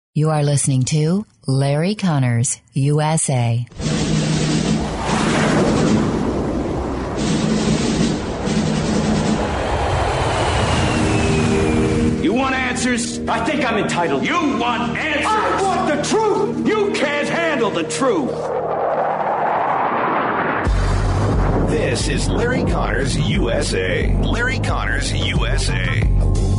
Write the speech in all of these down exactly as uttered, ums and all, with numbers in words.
You are listening to Larry Connors, U S A. You want answers? I think I'm entitled. You want answers? I want the truth! You can't handle the truth! This is Larry Connors, U S A. Larry Connors, U S A.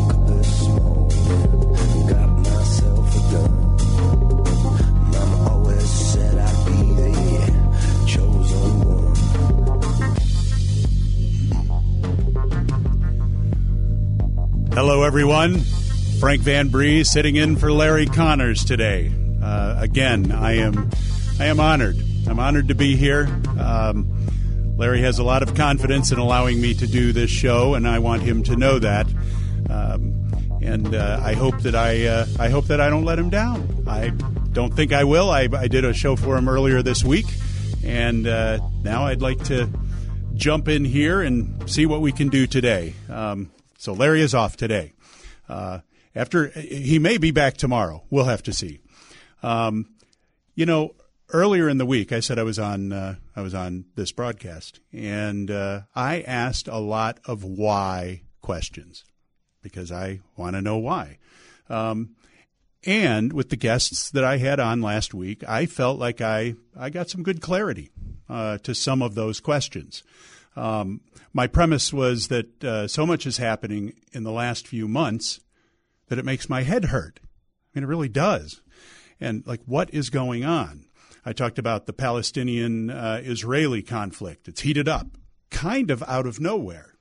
Hello, everyone. Frank Van Bree sitting in for Larry Connors today. Uh, again, I am I am honored. I'm honored to be here. Um, Larry has a lot of confidence in allowing me to do this show, and I want him to know that. Um, and uh, I hope that I uh, I hope that I don't let him down. I don't think I will. I, I did a show for him earlier this week, and uh, now I'd like to jump in here and see what we can do today. Um, So Larry is off today. Uh, after he may be back tomorrow. We'll have to see. Um, you know, earlier in the week, I said I was on uh, I was on this broadcast, and uh, I asked a lot of why questions because I want to know why. Um, and with the guests that I had on last week, I felt like I I got some good clarity uh, to some of those questions. Um, my premise was that uh, so much is happening in the last few months that it makes my head hurt. I mean, it really does. And, like, what is going on? I talked about the Palestinian-Israeli uh, conflict. It's heated up, kind of out of nowhere.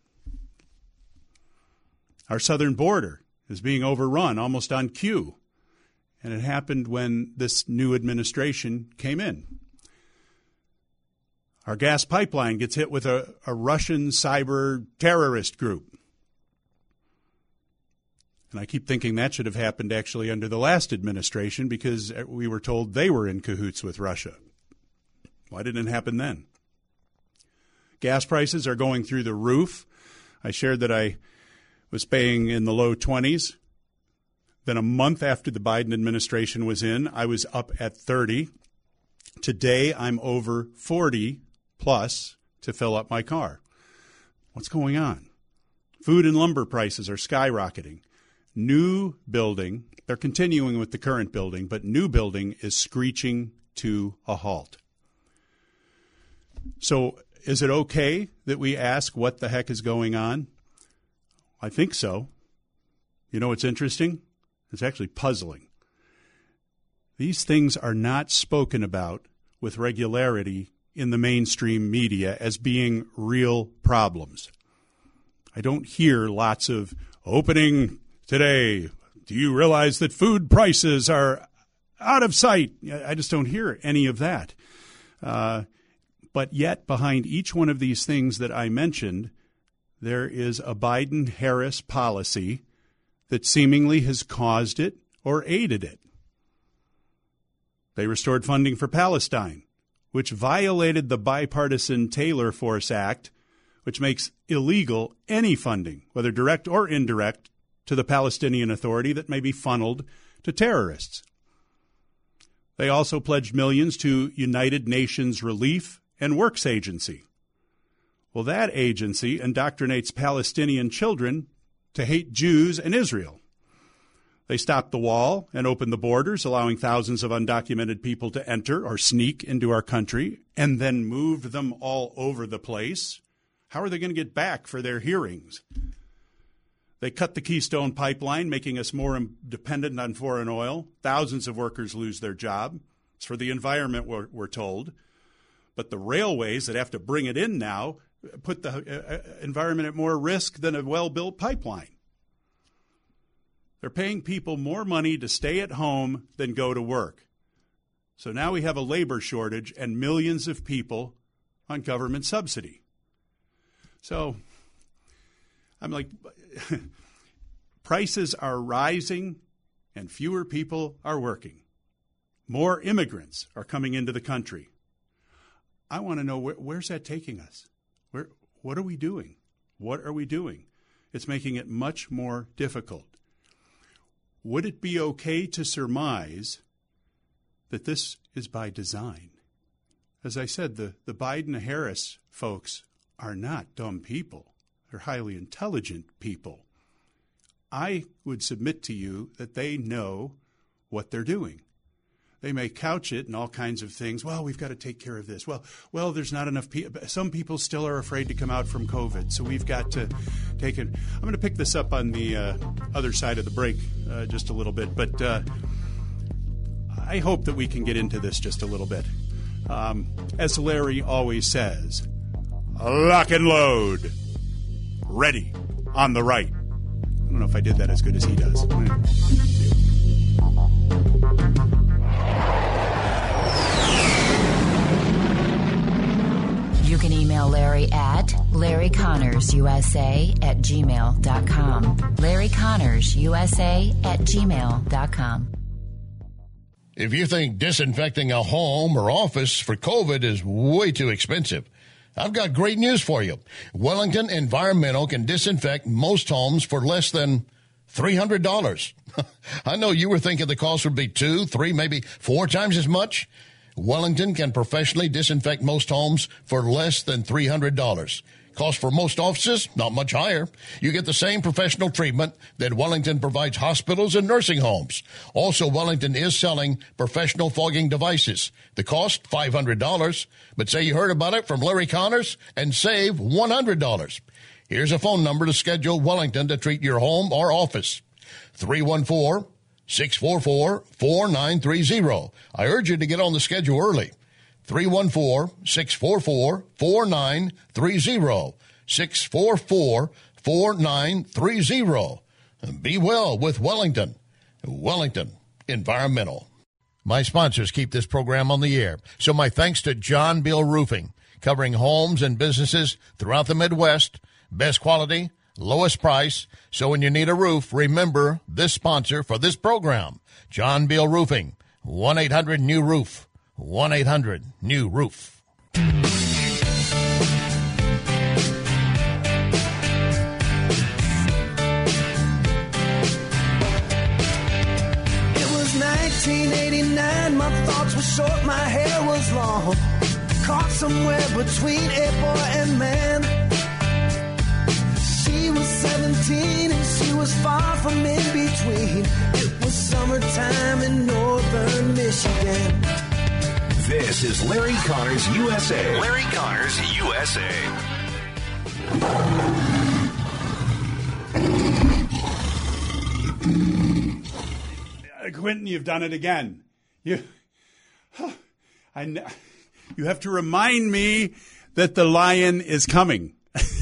Our southern border is being overrun almost on cue. And it happened when this new administration came in. Our gas pipeline gets hit with a, a Russian cyber terrorist group. And I keep thinking that should have happened actually under the last administration because we were told they were in cahoots with Russia. Why didn't it happen then? Gas prices are going through the roof. I shared that I was paying in the low twenties. Then a month after the Biden administration was in, I was up at thirty. Today, I'm over forty plus to fill up my car. What's going on? Food and lumber prices are skyrocketing. New building, they're continuing with the current building, but new building is screeching to a halt. So is it okay that we ask what the heck is going on? I think so. You know what's interesting? It's actually puzzling. These things are not spoken about with regularity in the mainstream media as being real problems. I don't hear lots of opening today. Do you realize that food prices are out of sight? I just don't hear any of that. Uh, but yet behind each one of these things that I mentioned, there is a Biden-Harris policy that seemingly has caused it or aided it. They restored funding for Palestine, which violated the bipartisan Taylor Force Act, which makes illegal any funding, whether direct or indirect, to the Palestinian Authority that may be funneled to terrorists. They also pledged millions to United Nations Relief and Works Agency. Well, that agency indoctrinates Palestinian children to hate Jews and Israel. They stopped the wall and opened the borders, allowing thousands of undocumented people to enter or sneak into our country, and then moved them all over the place. How are they going to get back for their hearings? They cut the Keystone Pipeline, making us more dependent on foreign oil. Thousands of workers lose their job. It's for the environment, we're, we're told. But the railways that have to bring it in now put the uh, environment at more risk than a well-built pipeline. They're paying people more money to stay at home than go to work. So now we have a labor shortage and millions of people on government subsidy. So I'm like, prices are rising and fewer people are working. More immigrants are coming into the country. I want to know, where, where's that taking us? Where, what are we doing? What are we doing? It's making it much more difficult. would it be okay to surmise that this is by design? As I said, the, the Biden-Harris folks are not dumb people. They're highly intelligent people. I would submit to you that they know what they're doing. They may couch it in all kinds of things. Well, we've got to take care of this. Well, well, there's not enough people. Some people still are afraid to come out from COVID, so we've got to take it. I'm going to pick this up on the uh, other side of the break uh, just a little bit, but uh, I hope that we can get into this just a little bit. Um, as Larry always says, lock and load. Ready on the right. I don't know if I did that as good as he does. You can email Larry at Larry Connors U S A at gmail dot com. Larry Connors U S A at gmail dot com. If you think disinfecting a home or office for COVID is way too expensive, I've got great news for you. Wellington Environmental can disinfect most homes for less than three hundred dollars. I know you were thinking the cost would be two, three, maybe four times as much. Wellington can professionally disinfect most homes for less than three hundred dollars. Cost for most offices, not much higher. You get the same professional treatment that Wellington provides hospitals and nursing homes. Also, Wellington is selling professional fogging devices. The cost, five hundred dollars. But say you heard about it from Larry Connors and save one hundred dollars. Here's a phone number to schedule Wellington to treat your home or office. three one four, six four four, four nine three zero. I urge you to get on the schedule early. three one four, six four four, four nine three zero. six four four, four nine three zero. Be well with Wellington. Wellington Environmental. My sponsors keep this program on the air, so my thanks to John Bill Roofing, covering homes and businesses throughout the Midwest. Best quality, lowest price. So when you need a roof, remember this sponsor for this program, John Bill Roofing, one eight hundred new roof. one eight hundred new roof. It was nineteen eighty-nine, my thoughts were short, my hair was long, caught somewhere between a boy and man. She was seventeen and she was far from in between. It was summertime in northern Michigan. This is Larry Connors U S A. Larry Connors U S A. Uh, Quentin, you've done it again. You, I, you have to remind me that the lion is coming.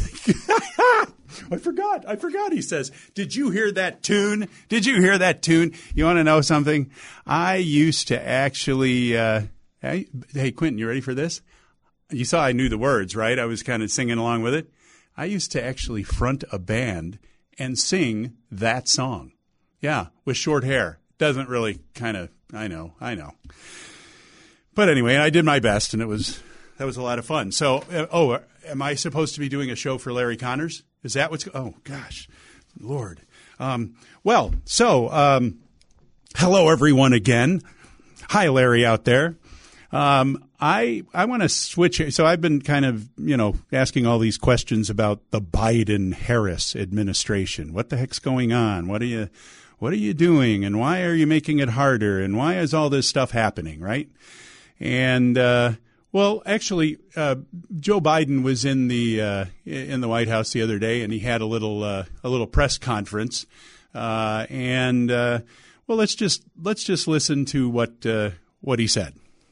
I forgot. I forgot, he says. Did you hear that tune? Did you hear that tune? You want to know something? I used to actually, uh, hey, hey, Quentin, you ready for this? You saw I knew the words, right? I was kind of singing along with it. I used to actually front a band and sing that song. Yeah, with short hair. Doesn't really kind of, I know, I know. But anyway, I did my best, and it was, that was a lot of fun. So, uh, oh, am I supposed to be doing a show for Larry Connors? Is that what's, oh, gosh, Lord. Um, well, so, um, hello, everyone, again. Hi, Larry out there. Um, I I want to switch. So I've been kind of, you know, asking all these questions about the Biden-Harris administration. What the heck's going on? What are you, what are you doing? And why are you making it harder? And why is all this stuff happening, right? And, uh, well, actually, uh, Joe Biden was in the uh, in the White House the other day, and he had a little uh, a little press conference. Uh, and uh, well, let's just let's just listen to what uh, what he said.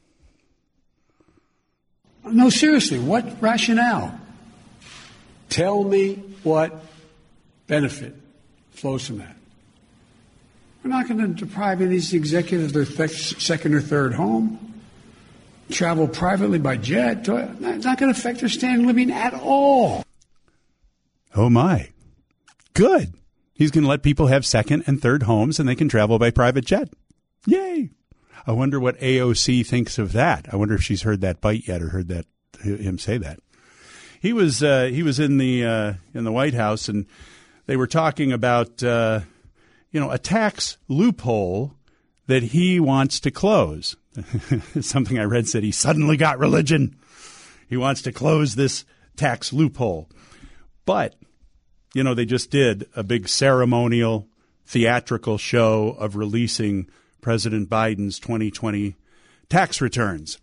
No, seriously, what rationale? Tell me what benefit flows from that. We're not going to deprive any of these executives of their th- second or third home. Travel privately by jet. It's not going to affect their standard of living at all. Oh, my. Good. He's going to let people have second and third homes, and they can travel by private jet. Yay. I wonder what A O C thinks of that. I wonder if she's heard that bite yet or heard that him say that. He was uh, he was in the uh, in the White House, and they were talking about uh, you know, a tax loophole that he wants to close. Something I read said he suddenly got religion. He wants to close this tax loophole. But, you know, they just did a big ceremonial, theatrical show of releasing President Biden's twenty twenty tax returns.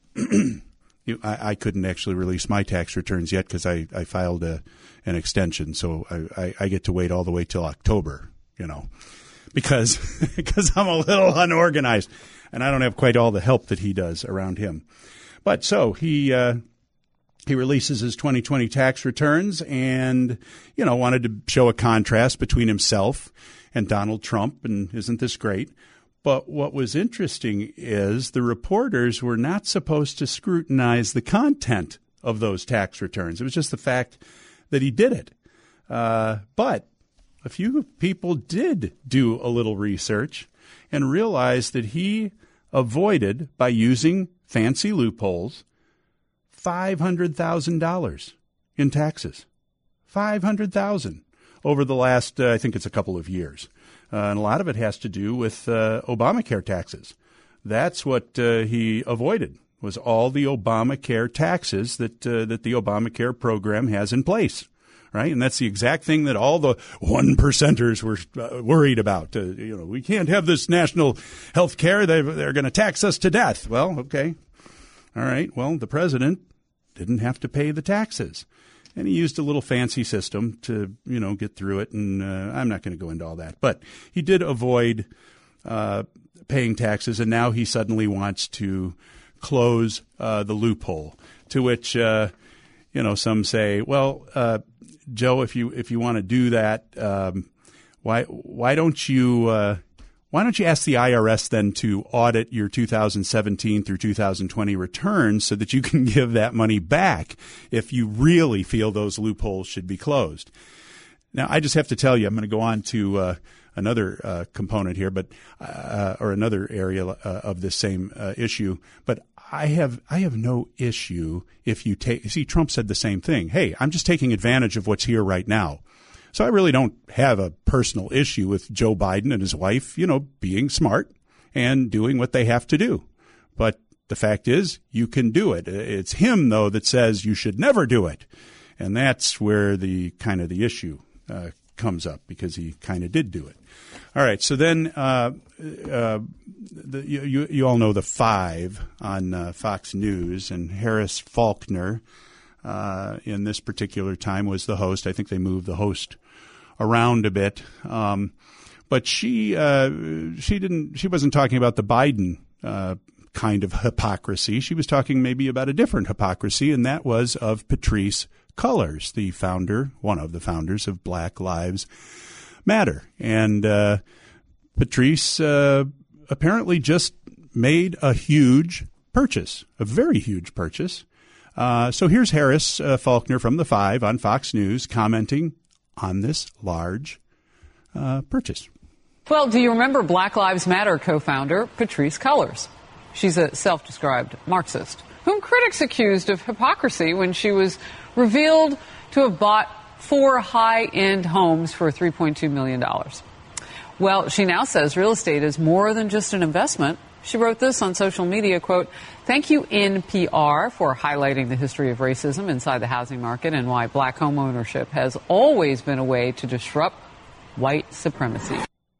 you, I, I couldn't actually release my tax returns yet because I, I filed a, an extension. So I, I, I get to wait all the way till October, you know, because because I'm a little unorganized and I don't have quite all the help that he does around him. But so he uh, he releases his twenty twenty tax returns and, you know, wanted to show a contrast between himself and Donald Trump. And isn't this great? But what was interesting is the reporters were not supposed to scrutinize the content of those tax returns. It was just the fact that he did it. Uh, but a few people did do a little research and realized that he avoided, by using fancy loopholes, five hundred thousand dollars in taxes. five hundred thousand dollars over the last, uh, I think it's a couple of years. Uh, and a lot of it has to do with uh, Obamacare taxes. That's what uh, he avoided, was all the Obamacare taxes that uh, that the Obamacare program has in place, right? And that's the exact thing that all the one percenters were uh, worried about. Uh, you know, we can't have this national health care. They're, they're going to tax us to death. Well, okay. All right. Well, the president didn't have to pay the taxes. And he used a little fancy system to, you know, get through it. And uh, I'm not going to go into all that. But he did avoid uh, paying taxes. And now he suddenly wants to close uh, the loophole, to which, uh, you know, some say, well, uh, Joe, if you if you want to do that, um, why why don't you uh, why don't you ask the I R S then to audit your two thousand seventeen through two thousand twenty returns so that you can give that money back if you really feel those loopholes should be closed? Now, I just have to tell you, I'm going to go on to uh, another uh, component here, but uh, or another area uh, of this same uh, issue. But I have I have no issue if you take. See, Trump said the same thing. Hey, I'm just taking advantage of what's here right now. So I really don't have a personal issue with Joe Biden and his wife, you know, being smart and doing what they have to do. But the fact is, you can do it. It's him, though, that says you should never do it. And that's where the kind of the issue uh, comes up, because he kind of did do it. All right. So then uh, uh, the, you, you all know the Five on uh, Fox News, and Harris Faulkner uh, in this particular time was the host. I think they moved the host around a bit, um, but she uh, she didn't she wasn't talking about the Biden uh, kind of hypocrisy. She was talking maybe about a different hypocrisy, and that was of Patrisse Cullors, the founder, one of the founders of Black Lives Matter. And uh, Patrisse uh, apparently just made a huge purchase, a very huge purchase. Uh, so here's Harris uh, Faulkner from the Five on Fox News commenting on this large uh, purchase. Well, do you remember Black Lives Matter co-founder Patrisse Cullors? She's a self-described Marxist, whom critics accused of hypocrisy when she was revealed to have bought four high-end homes for three point two million dollars. Well, she now says real estate is more than just an investment. She wrote this on social media, quote, "Thank you, N P R, for highlighting the history of racism inside the housing market and why black home ownership has always been a way to disrupt white supremacy."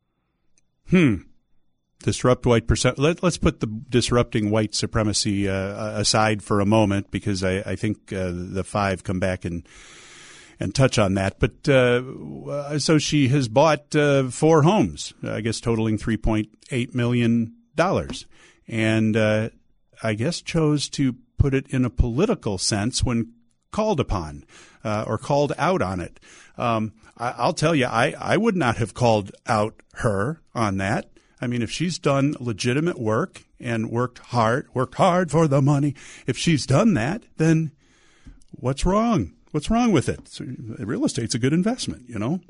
Hmm. Disrupt white percent. Let, let's put the disrupting white supremacy uh, aside for a moment, because I, I think uh, the Five come back and and touch on that. But uh, so she has bought uh, four homes, I guess totaling three point eight million dollars, and uh, I guess chose to put it in a political sense when called upon uh, or called out on it. Um, I, I'll tell you, I, I would not have called out her on that. I mean, if she's done legitimate work and worked hard, worked hard for the money, if she's done that, then what's wrong? What's wrong with it? So, real estate's a good investment, you know?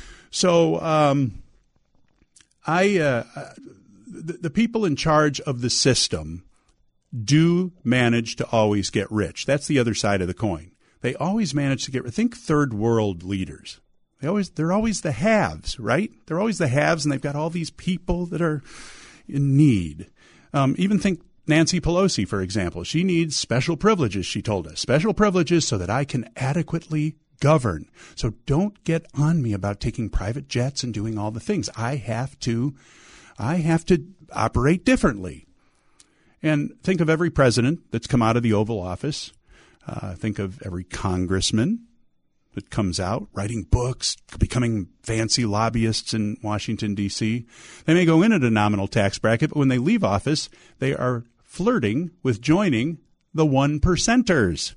So um, I, uh, the, the people in charge of the system do manage to always get rich. That's the other side of the coin. They always manage to get rich. Think third world leaders, They always, they're always the haves, right? They're always the haves, and they've got all these people that are in need. Um, even think Nancy Pelosi, for example. She needs special privileges, she told us. Special privileges so that I can adequately govern. So don't get on me about taking private jets and doing all the things. I have to, I have to operate differently. And think of every president that's come out of the Oval Office. Uh, think of every congressman that comes out writing books, becoming fancy lobbyists in Washington, D C. They may go in at a nominal tax bracket, but when they leave office, they are flirting with joining the one percenters.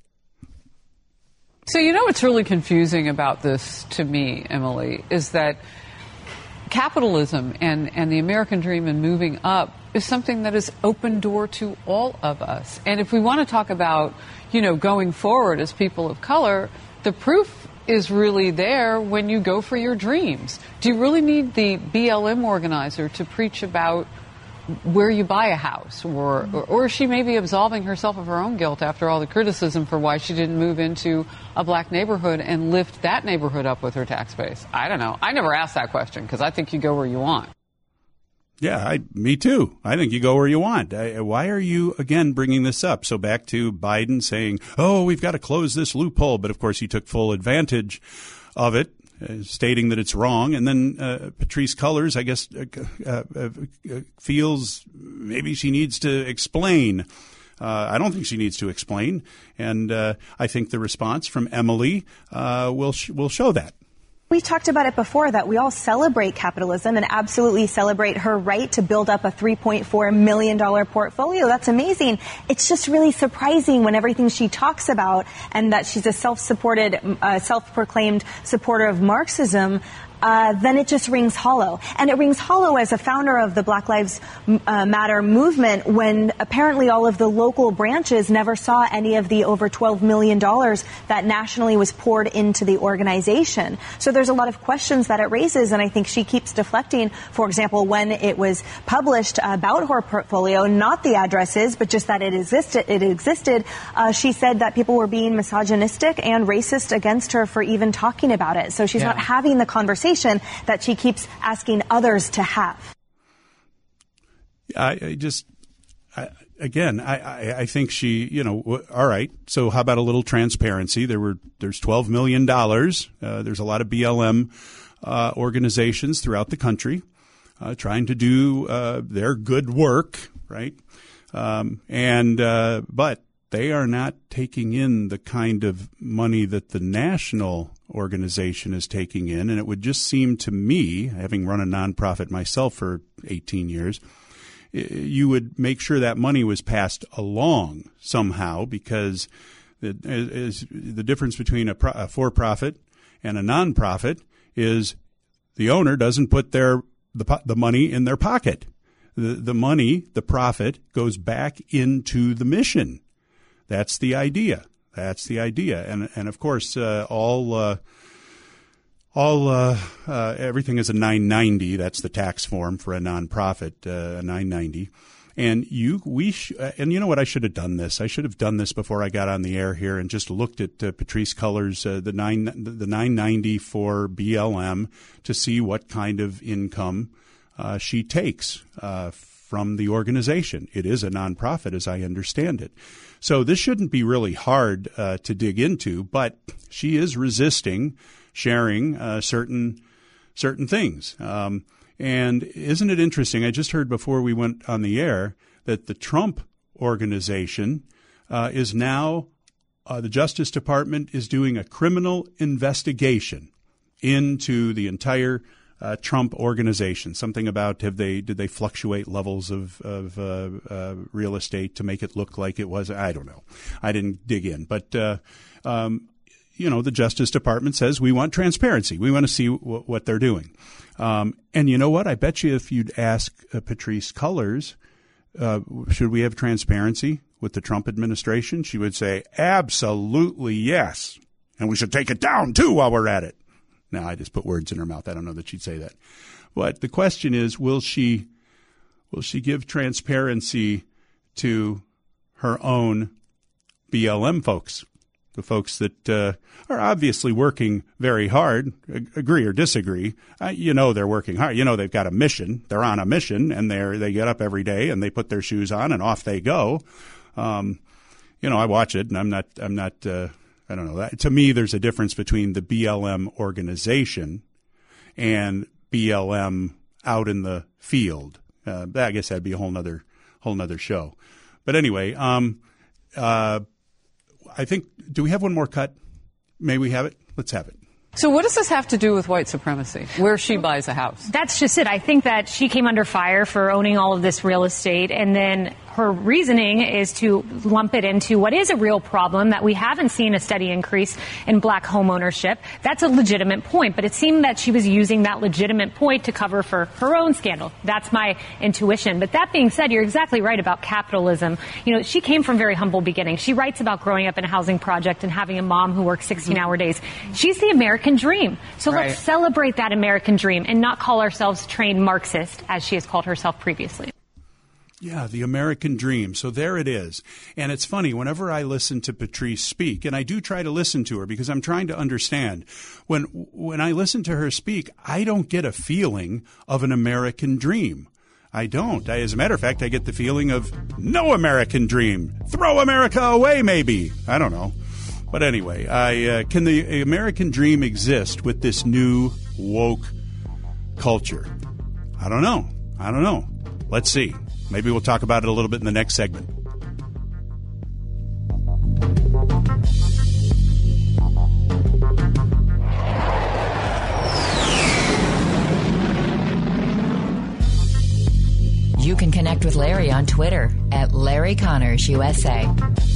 So you know what's really confusing about this to me, Emily, is that capitalism and, and the American dream and moving up is something that is open door to all of us. And if we want to talk about, you know, going forward as people of color, the proof is really there when you go for your dreams. Do you really need the B L M organizer to preach about where you buy a house? Or, or, or is she maybe absolving herself of her own guilt after all the criticism for why she didn't move into a black neighborhood and lift that neighborhood up with her tax base? I don't know. I never asked that question because I think you go where you want. Yeah, I, me too. I think you go where you want. I, why are you, again, bringing this up? So back to Biden saying, oh, we've got to close this loophole. But, of course, he took full advantage of it, uh, stating that it's wrong. And then uh, Patrisse Cullors, I guess, uh, uh, uh, feels maybe she needs to explain. Uh, I don't think she needs to explain. And uh, I think the response from Emily uh, will sh- will show that. We talked about it before that we all celebrate capitalism and absolutely celebrate her right to build up a three point four million dollars portfolio. That's amazing. It's just really surprising when everything she talks about and that she's a self-supported, uh, self-proclaimed supporter of Marxism, Uh, then it just rings hollow. And it rings hollow as a founder of the Black Lives uh, Matter movement when apparently all of the local branches never saw any of the over twelve million dollars that nationally was poured into the organization. So there's a lot of questions that it raises, and I think she keeps deflecting. For example, when it was published about her portfolio, not the addresses, but just that it existed, it existed, uh, she said that people were being misogynistic and racist against her for even talking about it. So she's yeah. not having the conversation that she keeps asking others to have. I, I just, I, again, I, I, I think she, you know, all right. So how about a little transparency? There were, there's twelve million dollars. Uh, there's a lot of B L M uh, organizations throughout the country uh, trying to do uh, their good work, right? Um, and uh, but they are not taking in the kind of money that the national organization is taking in. And it would just seem to me, having run a nonprofit myself for eighteen years, you would make sure that money was passed along somehow, because the, is, the difference between a, pro, a for-profit and a nonprofit is the owner doesn't put their the, the money in their pocket. The, the money, the profit, goes back into the mission. That's the idea. That's the idea. And, and of course, uh, all, uh, all, uh, uh, everything is a nine ninety. That's the tax form for a nonprofit, uh, a nine ninety. And you, we, sh- and you know what? I should have done this. I should have done this before I got on the air here and just looked at uh, Patrisse Cullors, uh, the nine, the nine ninety for B L M to see what kind of income, uh, she takes, uh, from the organization. It is a nonprofit, as I understand it. So this shouldn't be really hard uh, to dig into, but she is resisting sharing uh, certain certain things. Um, and isn't it interesting? I just heard before we went on the air that the Trump organization uh, is now, uh, the Justice Department is doing a criminal investigation into the entire Uh, Trump organization. Something about have they did they fluctuate levels of of uh, uh, real estate to make it look like it was? I don't know. I didn't dig in, but uh, um, you know, the Justice Department says we want transparency. We want to see w- what they're doing. Um, and you know what? I bet you if you'd ask uh, Patrisse Cullors, uh, should we have transparency with the Trump administration? She would say absolutely yes, and we should take it down too while we're at it. Now, I just put words in her mouth. I don't know that she'd say that. But the question is, will she will she give transparency to her own B L M folks? the folks that uh, are obviously working very hard, agree or disagree. Uh, you know they're working hard. You know they've got a mission. They're on a mission, and they they get up every day and they put their shoes on and off they go. Um, you know, I watch it, and I'm not. I'm not. Uh, I don't know. That, to me, there's a difference between the B L M organization and B L M out in the field. Uh, I guess that'd be a whole nother whole nother show. But anyway, um, uh, I think. Do we have one more cut? May we have it? Let's have it. So what does this have to do with white supremacy, where she buys a house? That's just it. I think that she came under fire for owning all of this real estate, and then her reasoning is to lump it into what is a real problem, that we haven't seen a steady increase in black home ownership. That's a legitimate point, but it seemed that she was using that legitimate point to cover for her own scandal. That's my intuition. But that being said, you're exactly right about capitalism. You know, she came from very humble beginnings. She writes about growing up in a housing project and having a mom who works sixteen-hour days. She's the American dream. So Right. let's celebrate that American dream and not call ourselves trained Marxist, as she has called herself previously. Yeah, the American dream. So there it is. And it's funny, whenever I listen to Patrice speak, and I do try to listen to her because I'm trying to understand, when when I listen to her speak, I don't get a feeling of an American dream. I don't. I, as a matter of fact, I get the feeling of no American dream. Throw America away, maybe. I don't know. But anyway, I uh, can the American dream exist with this new woke culture? I don't know. I don't know. Let's see. Maybe we'll talk about it a little bit in the next segment. You can connect with Larry on Twitter at Larry Connors U S A.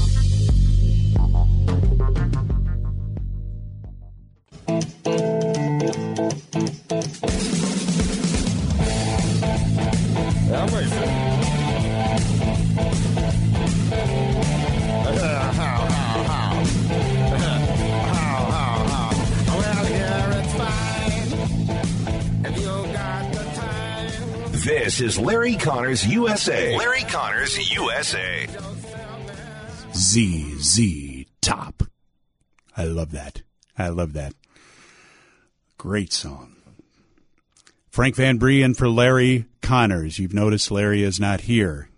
This is Larry Connors U S A. Larry Connors U S A. Z Z Top. I love that. I love that. Great song. Frank Van Brien for Larry Connors. You've noticed Larry is not here.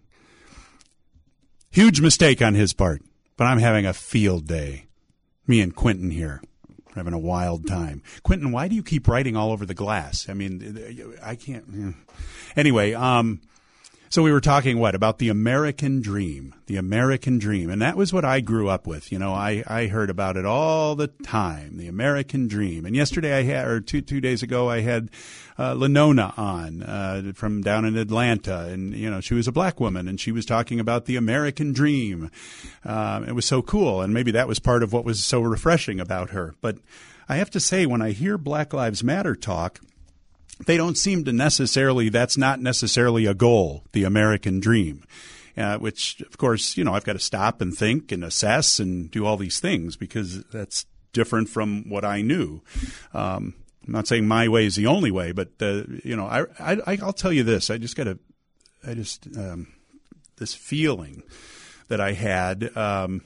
Huge mistake on his part, but I'm having a field day. Me and Quentin here. We're having a wild time. Quentin, why do you keep writing all over the glass? I mean, I can't. Anyway, um, so we were talking, what, about the American dream, the American dream. And that was what I grew up with. You know, I, I heard about it all the time, the American dream. And yesterday I had, or two, two days ago, I had uh, Lenona on uh, from down in Atlanta. And, you know, she was a black woman and she was talking about the American dream. Um, it was so cool. And maybe that was part of what was so refreshing about her. But I have to say, when I hear Black Lives Matter talk, they don't seem to necessarily, that's not necessarily a goal, the American dream, uh, which, of course, you know, I've got to stop and think and assess and do all these things because that's different from what I knew. Um, I'm not saying my way is the only way, but, uh, you know, I, I, I'll tell you this. I just got to, I just, um, this feeling that I had um,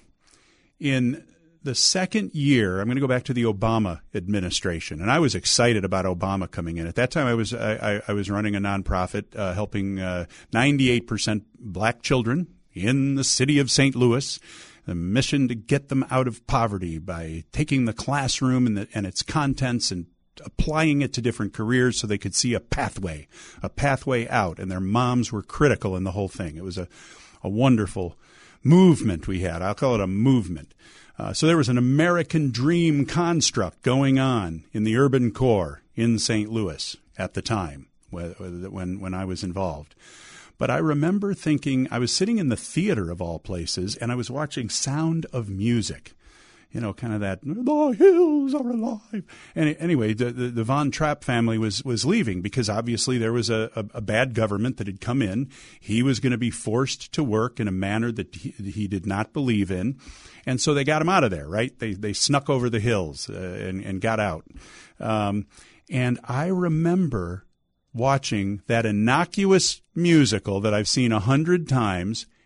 in the second year, I'm going to go back to the Obama administration, and I was excited about Obama coming in. At that time, I was I, I was running a nonprofit uh, helping uh, ninety-eight percent black children in the city of Saint Louis. The mission to get them out of poverty by taking the classroom and, the, and its contents and applying it to different careers so they could see a pathway, a pathway out. And their moms were critical in the whole thing. It was a, a wonderful movement we had. I'll call it a movement. Uh, so there was an American dream construct going on in the urban core in Saint Louis at the time when when I was involved. But I remember thinking, I was sitting in the theater of all places, and I was watching Sound of Music. You know, kind of that, the hills are alive. And anyway, the, the, the Von Trapp family was, was leaving because obviously there was a, a, a bad government that had come in. He was going to be forced to work in a manner that he, he did not believe in. And so they got him out of there, right? They they snuck over the hills uh, and, and got out. Um, and I remember watching that innocuous musical that I've seen a hundred times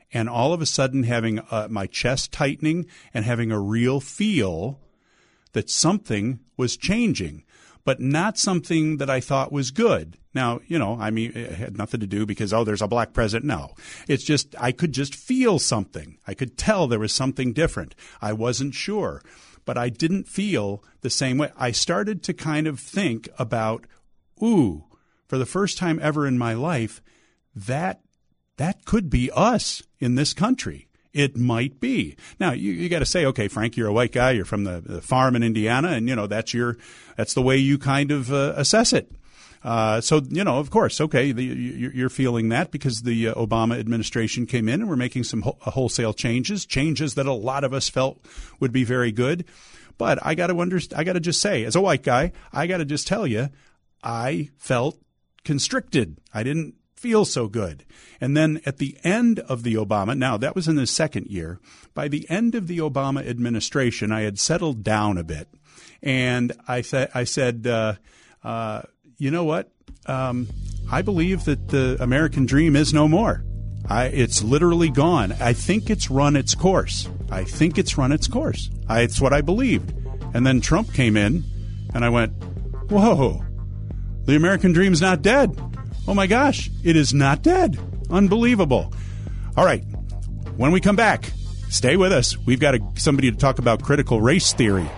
and all of a sudden having uh, my chest tightening and having a real feel that something was changing, but not something that I thought was good. Now, you know, I mean, it had nothing to do because, oh, there's a black president. No, it's just I could just feel something. I could tell there was something different. I wasn't sure, but I didn't feel the same way. I started to kind of think about, ooh, for the first time ever in my life, that that could be us in this country. It might be. Now, you, you got to say, okay, Frank, you're a white guy. You're from the, the farm in Indiana, and, you know, that's your that's the way you kind of uh, assess it. Uh, so, you know, of course, okay, the, you, you're feeling that because the uh, Obama administration came in and we're making some ho- wholesale changes, changes that a lot of us felt would be very good. But I got to understand, I got to just say, as a white guy, I got to just tell you, I felt constricted. I didn't feel so good. And then at the end of the Obama, now that was in the second year, by the end of the Obama administration, I had settled down a bit. And I, th- I said, uh, uh, you know what? Um, I believe that the American dream is no more. I, it's literally gone. I think it's run its course. I think it's run its course. I, it's what I believed. And then Trump came in, and I went, whoa, the American dream's not dead. Oh, my gosh, it is not dead. Unbelievable. All right, when we come back, stay with us. We've got a, somebody to talk about critical race theory.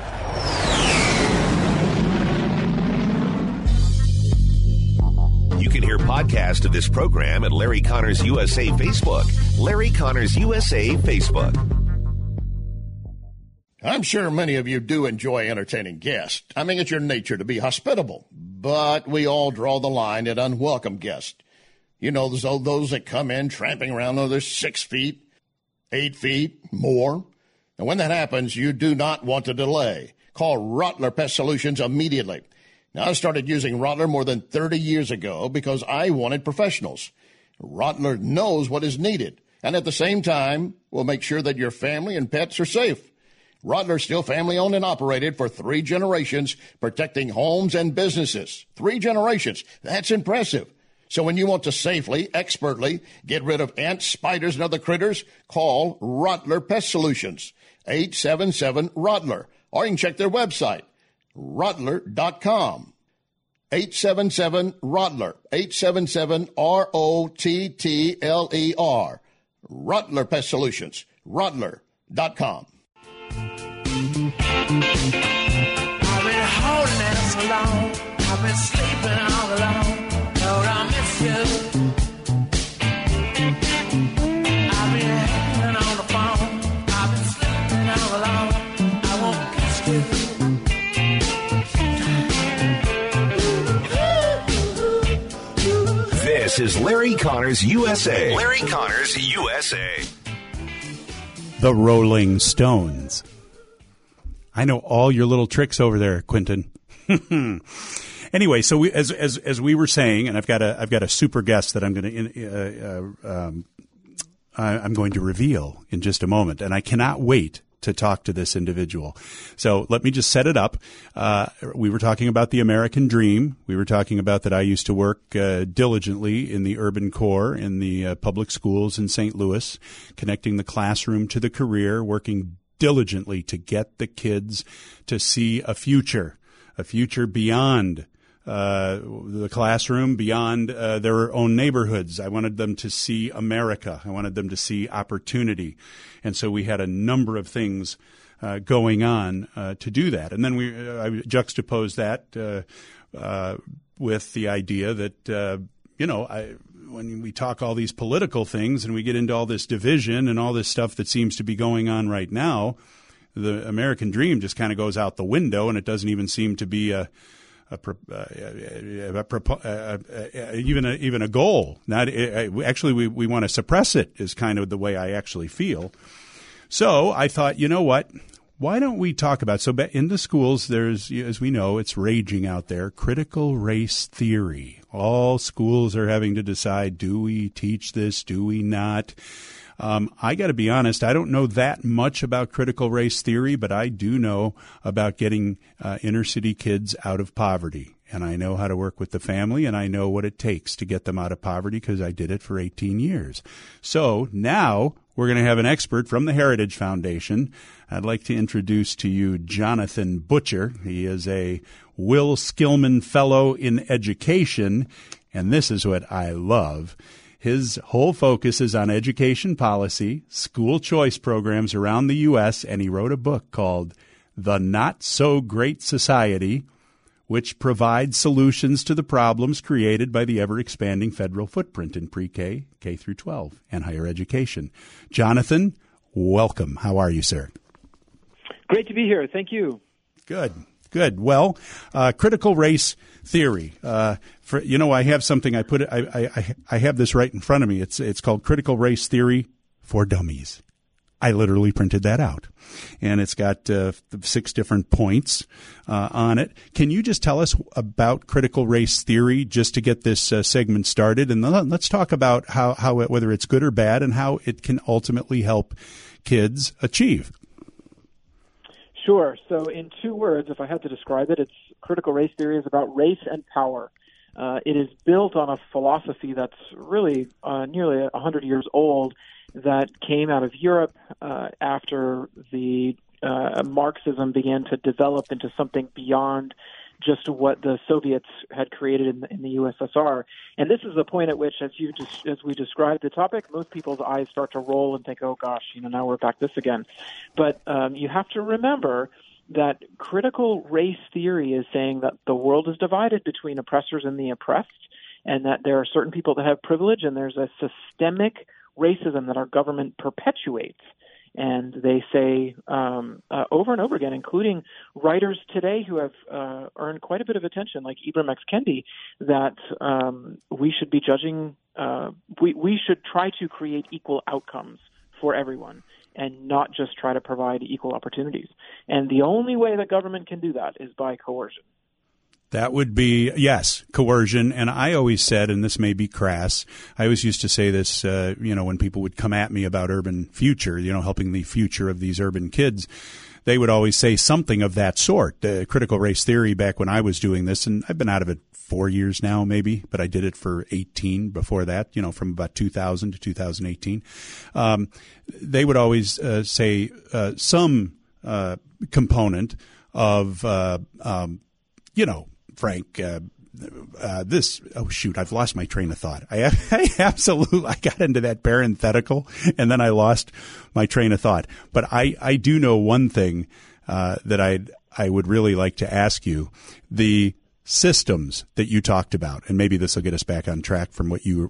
You can hear podcast of this program at Larry Connors U S A Facebook. Larry Connors U S A Facebook. I'm sure many of you do enjoy entertaining guests. I mean, it's your nature to be hospitable, but we all draw the line at unwelcome guests. You know, those, those that come in tramping around, oh, they're six feet, eight feet, more. And when that happens, you do not want to delay. Call Rottler Pest Solutions immediately. Now, I started using Rottler more than thirty years ago because I wanted professionals. Rottler knows what is needed, and at the same time will make sure that your family and pets are safe. Rottler's still family-owned and operated for three generations, protecting homes and businesses. Three generations. That's impressive. So when you want to safely, expertly get rid of ants, spiders, and other critters, call Rottler Pest Solutions, eight seven seven, Rottler, or you can check their website, rottler dot com. eight seven seven, Rottler, eight seven seven, R O T T L E R, Rottler Pest Solutions, rottler dot com. I've been holding it so long. I've been sleeping all alone. Lord, I miss you. I've been hanging on the phone. I've been sleeping all alone. I won't kiss you. This is Larry Connors U S A. Larry Connors U S A. The Rolling Stones. I know all your little tricks over there, Quentin. Anyway, so we, as as as we were saying, and I've got a I've got a super guest that I'm going to uh, uh, um, I'm going to reveal in just a moment, and I cannot wait to talk to this individual. So let me just set it up. Uh, we were talking about the American dream. We were talking about that I used to work uh, diligently in the urban core in the uh, public schools in Saint Louis, connecting the classroom to the career, working diligently to get the kids to see a future, a future beyond uh, the classroom, beyond uh, their own neighborhoods. I wanted them to see America. I wanted them to see opportunity. And so we had a number of things uh, going on uh, to do that. And then we uh, I juxtaposed that uh, uh, with the idea that, uh, you know, I when we talk all these political things and we get into all this division and all this stuff that seems to be going on right now, the American dream just kind of goes out the window, and it doesn't even seem to be a, a, a, a, a, a even a, even a goal. Not actually, we we want to suppress it is kind of the way I actually feel. So I thought, you know what? Why don't we talk about, so in the schools, there's, as we know, it's raging out there, critical race theory. All schools are having to decide, do we teach this, do we not? Um, I got to be honest, I don't know that much about critical race theory, but I do know about getting uh, inner city kids out of poverty. and I know how to work with the family, and I know what it takes to get them out of poverty because I did it for eighteen years. So now we're going to have an expert from the Heritage Foundation. I'd like to introduce to you Jonathan Butcher. He is a Will Skillman Fellow in Education, and this is what I love. His whole focus is on education policy, school choice programs around the U S, and he wrote a book called The Not So Great Society, which provides solutions to the problems created by the ever-expanding federal footprint in pre-K, K through twelve, and higher education. Jonathan, welcome. How are you, sir? Great to be here. Thank you. Good. Good. Well, uh, critical race theory. Uh, for, you know, I have something. I put it. I, I I have this right in front of me. It's it's called Critical Race Theory for Dummies. I literally printed that out, and it's got uh, six different points uh, on it. Can you just tell us about critical race theory, just to get this uh, segment started, and then let's talk about how how it, whether it's good or bad, and how it can ultimately help kids achieve. Sure. So in two words, if I had to describe it, it's critical race theory is about race and power. Uh, it is built on a philosophy that's really uh, nearly one hundred years old that came out of Europe uh, after the uh, Marxism began to develop into something beyond just what the Soviets had created in the, in the U S S R. And this is the point at which, as you just, as we described the topic, most people's eyes start to roll and think, oh, gosh, you know, now we're back this again. But um, you have to remember that critical race theory is saying that the world is divided between oppressors and the oppressed, and that there are certain people that have privilege, and there's a systemic racism that our government perpetuates. And they say um, uh, over and over again, including writers today who have uh, earned quite a bit of attention, like Ibram X. Kendi, that um, we should be judging, uh, we, we should try to create equal outcomes for everyone and not just try to provide equal opportunities. And the only way that government can do that is by coercion. That would be, yes, coercion. And I always said, and this may be crass, I always used to say this, uh, you know, when people would come at me about urban future, you know, helping the future of these urban kids, they would always say something of that sort. Uh, critical race theory back when I was doing this, and I've been out of it four years now maybe, but I did it for eighteen before that, you know, from about two thousand to two thousand eighteen. Um, they would always uh, say uh, some uh, component of, uh, um, you know, Frank, uh, uh, this, oh, shoot, I've lost my train of thought. I, I absolutely, I got into that parenthetical and then I lost my train of thought. But I, I do know one thing, uh, that I'd, I would really like to ask you. The systems that you talked about, and maybe this will get us back on track from what you,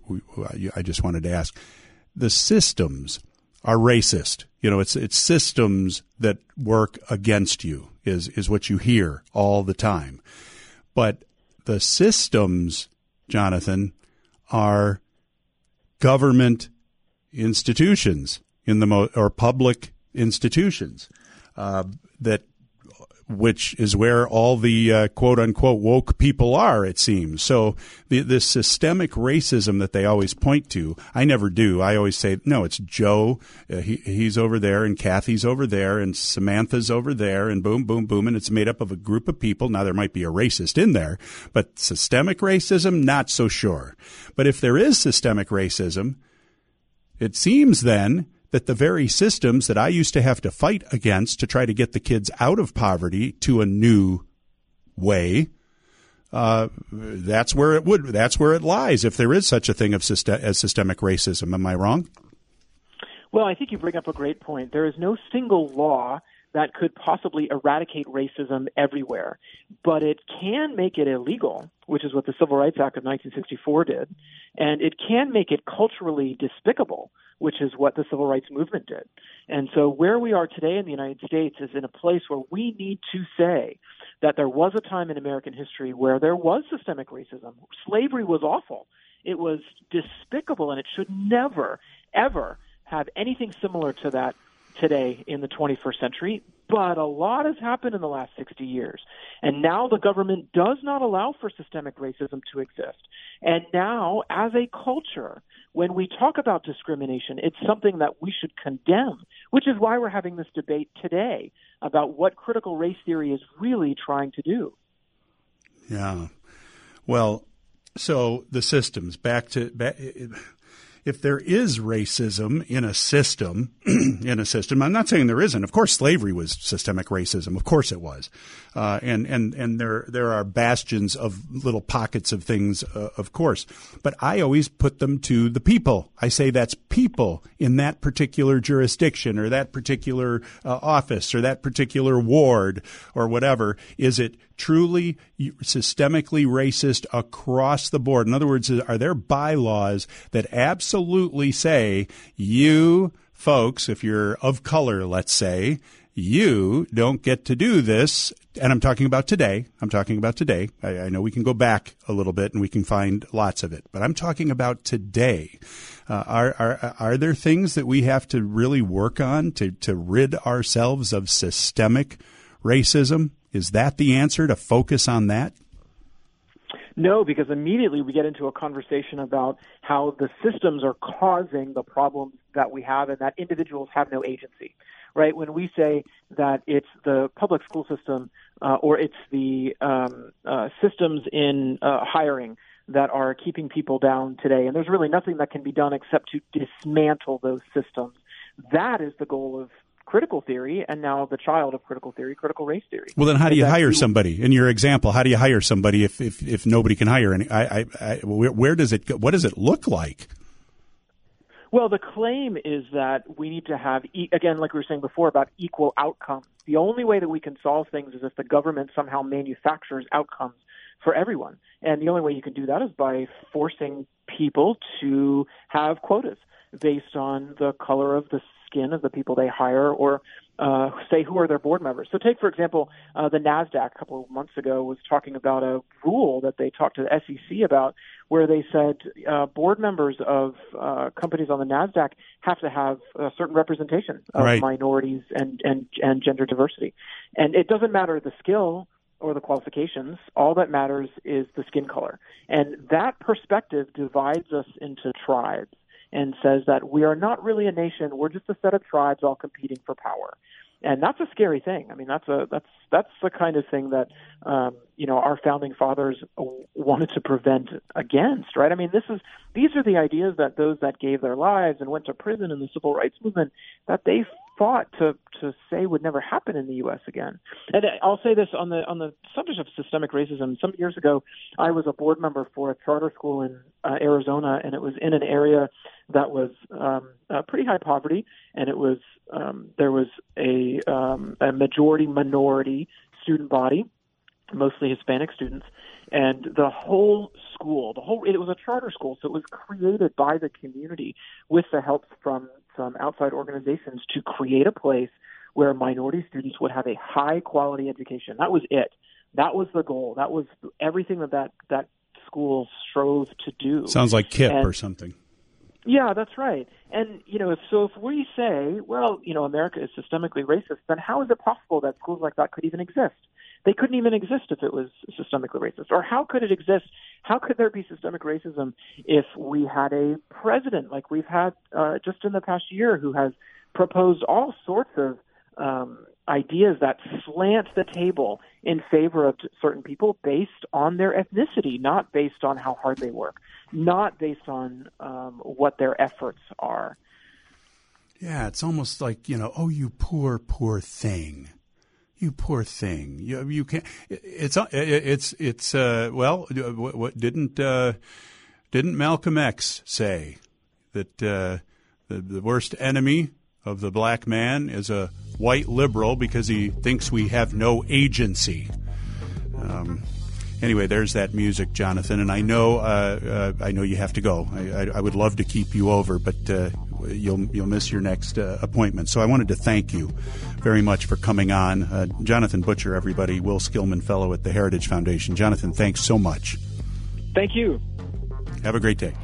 I just wanted to ask. The systems are racist. You know, it's, it's systems that work against you is, is what you hear all the time. But the systems, Jonathan, are government institutions in the mo- or public institutions uh, that, which is where all the uh, quote unquote woke people are, it seems. So the this systemic racism that they always point to, I never do. I always say, no, it's Joe. Uh, he, he's over there, and Kathy's over there, and Samantha's over there, and boom, boom, boom, and it's made up of a group of people. Now there might be a racist in there, but systemic racism, not so sure. But if there is systemic racism, it seems then that the very systems that I used to have to fight against to try to get the kids out of poverty to a new way, uh, that's where it would, that's where it lies, if there is such a thing of system, as systemic racism. Am I wrong? Well, I think you bring up a great point. There is no single law that could possibly eradicate racism everywhere, but it can make it illegal, which is what the Civil Rights Act of nineteen sixty-four did, and it can make it culturally despicable, which is what the Civil Rights Movement did. And so where we are today in the United States is in a place where we need to say that there was a time in American history where there was systemic racism. Slavery was awful. It was despicable, and it should never, ever have anything similar to that today in the twenty-first century. But a lot has happened in the last sixty years. And now the government does not allow for systemic racism to exist. And now, as a culture, when we talk about discrimination, it's something that we should condemn, which is why we're having this debate today about what critical race theory is really trying to do. Yeah. Well, so the systems, back to back, if there is racism in a system, in a system, I'm not saying there isn't. Of course, slavery was systemic racism. Of course it was. Uh, and, and, and there, there are bastions of little pockets of things, uh, of course. But I always put them to the people. I say that's people in that particular jurisdiction or that particular uh, office or that particular ward or whatever. Is it truly systemically racist across the board? In other words, are there bylaws that absolutely say you folks, if you're of color, let's say, you don't get to do this? And I'm talking about today. I'm talking about today. I, I know we can go back a little bit and we can find lots of it, but I'm talking about today. Uh, are, are, are there things that we have to really work on to, to rid ourselves of systemic racism? Is that the answer, to focus on that? No, because immediately we get into a conversation about how the systems are causing the problems that we have and that individuals have no agency, right? When we say that it's the public school system uh, or it's the um, uh, systems in uh, hiring that are keeping people down today, and there's really nothing that can be done except to dismantle those systems, that is the goal of critical theory, and now the child of critical theory, critical race theory. Well, then how do you hire somebody? In your example, how do you hire somebody if if, if nobody can hire any? I, I, I, where, where does it go? What does it look like? Well, the claim is that we need to have, e- again, like we were saying before, about equal outcomes. The only way that we can solve things is if the government somehow manufactures outcomes for everyone. And the only way you can do that is by forcing people to have quotas based on the color of the skin of the people they hire, or uh, say who are their board members. So take, for example, uh, the NASDAQ a couple of months ago was talking about a rule that they talked to the S E C about, where they said uh, board members of uh, companies on the NASDAQ have to have a certain representation of right. minorities and, and, and gender diversity. And it doesn't matter the skill or the qualifications. All that matters is the skin color. And that perspective divides us into tribes and says that we are not really a nation. We're just a set of tribes all competing for power. And that's a scary thing. I mean, that's a that's that's the kind of thing that um, you know our founding fathers wanted to prevent against, right? I mean, this is these are the ideas that those that gave their lives and went to prison in the civil rights movement that they fought to to say would never happen in the U S again. And I'll say this on the on the subject of systemic racism. Some years ago, I was a board member for a charter school in uh, Arizona, and it was in an area that was um, uh, pretty high poverty, and it was um, there was a, um, a majority minority student body, mostly Hispanic students, and the whole school, the whole it was a charter school, so it was created by the community with the help from some outside organizations to create a place where minority students would have a high quality education. That was it. That was the goal. That was everything that that, that school strove to do. Sounds like KIPP and, or something. Yeah, that's right. And, you know, if, so if we say, well, you know, America is systemically racist, then how is it possible that schools like that could even exist? They couldn't even exist if it was systemically racist. Or how could it exist? How could there be systemic racism if we had a president like we've had uh, just in the past year who has proposed all sorts of um, ideas that slant the table in favor of certain people based on their ethnicity, not based on how hard they work, not based on um, what their efforts are. Yeah, it's almost like, you know, oh, you poor, poor thing. You poor thing. You you can't. It's it's it's uh, well. What, what didn't uh, didn't Malcolm X say that uh, the the worst enemy of the black man is a white liberal because he thinks we have no agency. Um, anyway, there's that music, Jonathan, and I know uh, uh, I know you have to go. I, I, I would love to keep you over, but uh, you'll you'll miss your next uh, appointment. So I wanted to thank you very much for coming on. Uh, Jonathan Butcher, everybody, Will Skillman Fellow at the Heritage Foundation. Jonathan, thanks so much. Thank you. Have a great day.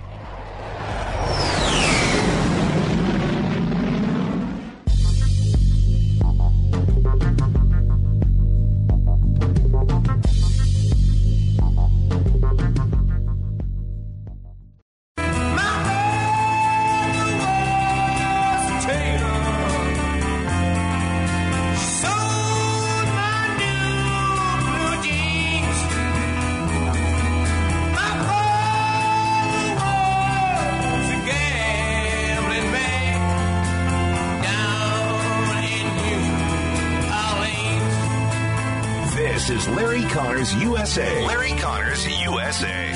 This is Larry Connors U S A. Larry Connors U S A.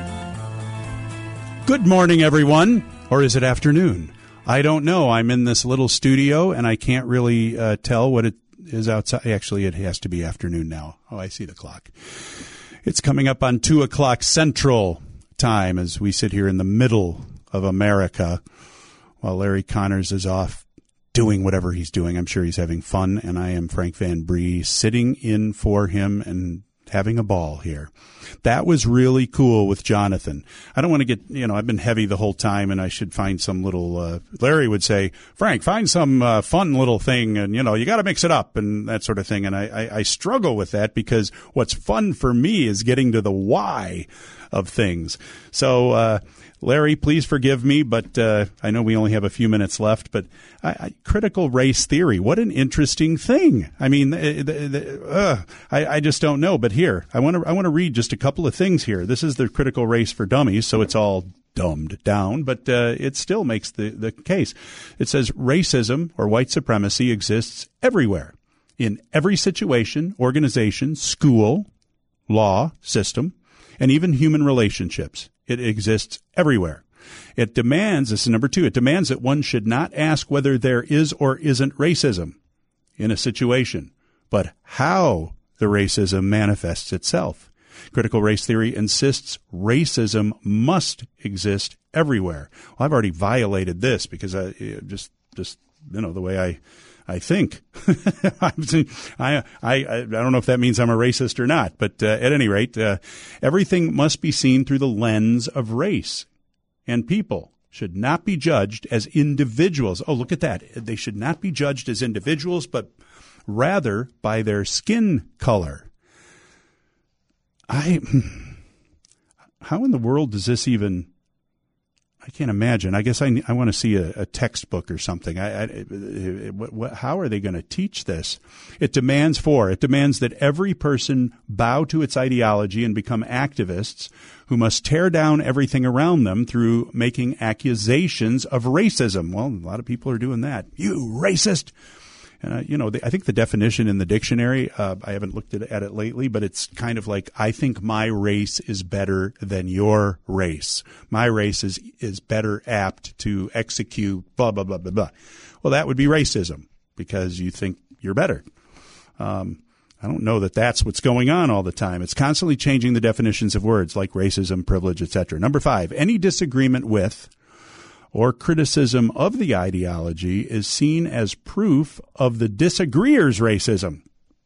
Good morning, everyone. Or is it afternoon? I don't know. I'm in this little studio, and I can't really uh, tell what it is outside. Actually, it has to be afternoon now. Oh, I see the clock. It's coming up on two o'clock Central Time as we sit here in the middle of America while Larry Connors is off doing whatever he's doing. I'm sure he's having fun, and I am Frank Van Bree sitting in for him and having a ball here. That was really cool with Jonathan. I don't want to get, you know, I've been heavy the whole time, and I should find some little, uh, Larry would say, Frank, find some uh, fun little thing, and, you know, you got to mix it up and that sort of thing. And I, I, I struggle with that because what's fun for me is getting to the why of things. So, uh, Larry, please forgive me, but uh, I know we only have a few minutes left. But I, I, critical race theory, what an interesting thing! I mean, the, the, the, uh, I, I just don't know. But here, I want to I want to read just a couple of things here. This is the critical race for dummies, so it's all dumbed down, but uh, it still makes the the case. It says racism or white supremacy exists everywhere, in every situation, organization, school, law, system, and even human relationships. It exists everywhere. It demands, this is number two, it demands that one should not ask whether there is or isn't racism in a situation, but how the racism manifests itself. Critical race theory insists racism must exist everywhere. Well, I've already violated this because I just, just, you know, the way I, I think. I, I, I don't know if that means I'm a racist or not, but uh, at any rate, uh, everything must be seen through the lens of race, and people should not be judged as individuals. Oh, look at that. They should not be judged as individuals, but rather by their skin color. I, how in the world does this even... I can't imagine. I guess I, I want to see a, a textbook or something. I, I, it, what, what, how are they going to teach this? It demands four. It demands that every person bow to its ideology and become activists who must tear down everything around them through making accusations of racism. Well, a lot of people are doing that. You racist! And, uh, you know, the, I think the definition in the dictionary, uh, I haven't looked at, at it lately, but it's kind of like, I think my race is better than your race. My race is, is better apt to execute blah, blah, blah, blah, blah. Well, that would be racism because you think you're better. Um, I don't know that that's what's going on all the time. It's constantly changing the definitions of words like racism, privilege, et cetera. Number five, any disagreement with or criticism of the ideology is seen as proof of the disagreeer's racism.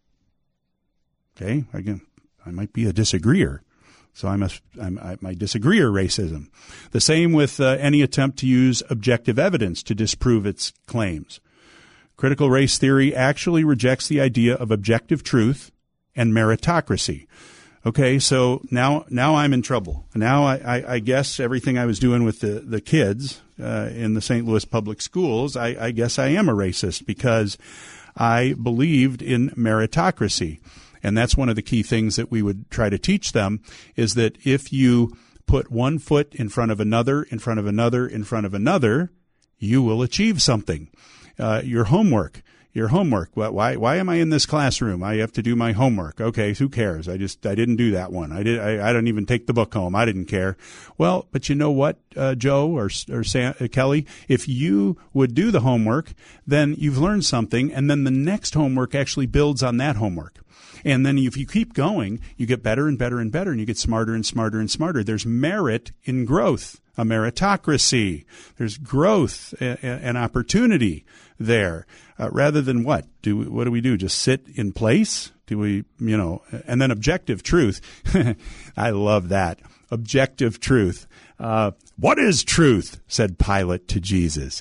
Okay, again, I might be a disagreeer, so I must, I'm, I, my disagreeer racism. The same with uh, any attempt to use objective evidence to disprove its claims. Critical race theory actually rejects the idea of objective truth and meritocracy. Okay, so now now I'm in trouble. Now I, I, I guess everything I was doing with the, the kids uh, in the Saint Louis public schools, I, I guess I am a racist because I believed in meritocracy. And that's one of the key things that we would try to teach them is that if you put one foot in front of another, in front of another, in front of another, you will achieve something. Uh, your homework. Your homework. Why? Why am I in this classroom? I have to do my homework. Okay, who cares? I just I didn't do that one. I did. I, I didn't even take the book home. I didn't care. Well, but you know what, uh, Joe or or Sam, uh, Kelly, if you would do the homework, then you've learned something, and then the next homework actually builds on that homework. And then if you keep going, you get better and better and better, and you get smarter and smarter and smarter. There's merit in growth, a meritocracy. There's growth and, and opportunity there. Uh, rather than what? Do we, what do we do? Just sit in place? Do we, you know, and then objective truth. I love that. Objective truth. Uh, what is truth? Said Pilate to Jesus.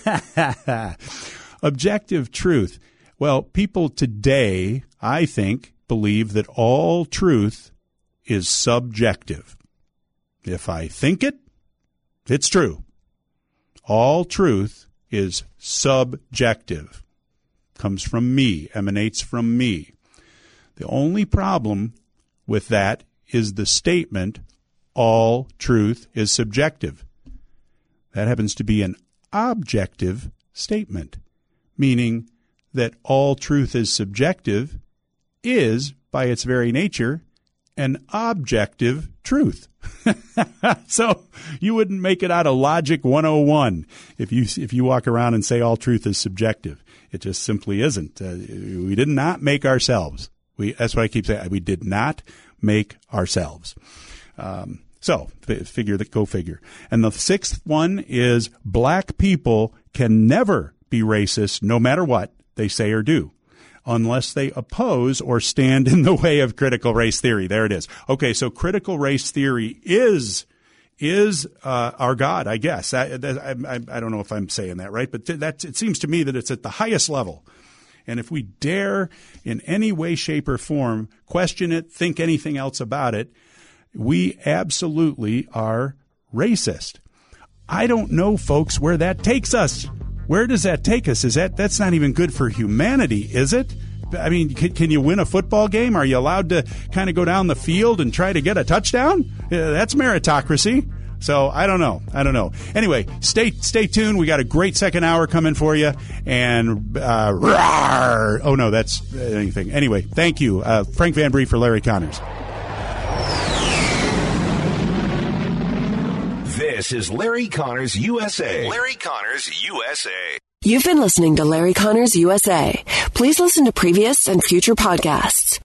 Objective truth. Well, people today, I think, believe that all truth is subjective. If I think it, it's true. All truth is subjective. Comes from me, emanates from me. The only problem with that is the statement, all truth is subjective. That happens to be an objective statement, meaning that all truth is subjective is by its very nature, an objective truth. So you wouldn't make it out of Logic one oh one if you if you walk around and say all truth is subjective. It just simply isn't. Uh, we did not make ourselves. We that's what I keep saying. We did not make ourselves. Um, so figure that go figure. And the sixth one is black people can never be racist, no matter what they say or do, unless they oppose or stand in the way of critical race theory. There it is. Okay, so critical race theory is is uh, our God, I guess. I, I, I don't know if I'm saying that right, but that it seems to me that it's at the highest level. And if we dare in any way, shape, or form question it, think anything else about it, we absolutely are racist. I don't know, folks, where that takes us. Where does that take us? Is that that's not even good for humanity, is it? I mean, can, can you win a football game? Are you allowed to kind of go down the field and try to get a touchdown? Uh, that's meritocracy. So I don't know. I don't know. Anyway, stay stay tuned. We got a great second hour coming for you. And uh, rawr, oh no, that's anything. Anyway, thank you, uh, Frank Van Bree for Larry Connors. This is Larry Connors U S A. Larry Connors U S A. You've been listening to Larry Connors U S A. Please listen to previous and future podcasts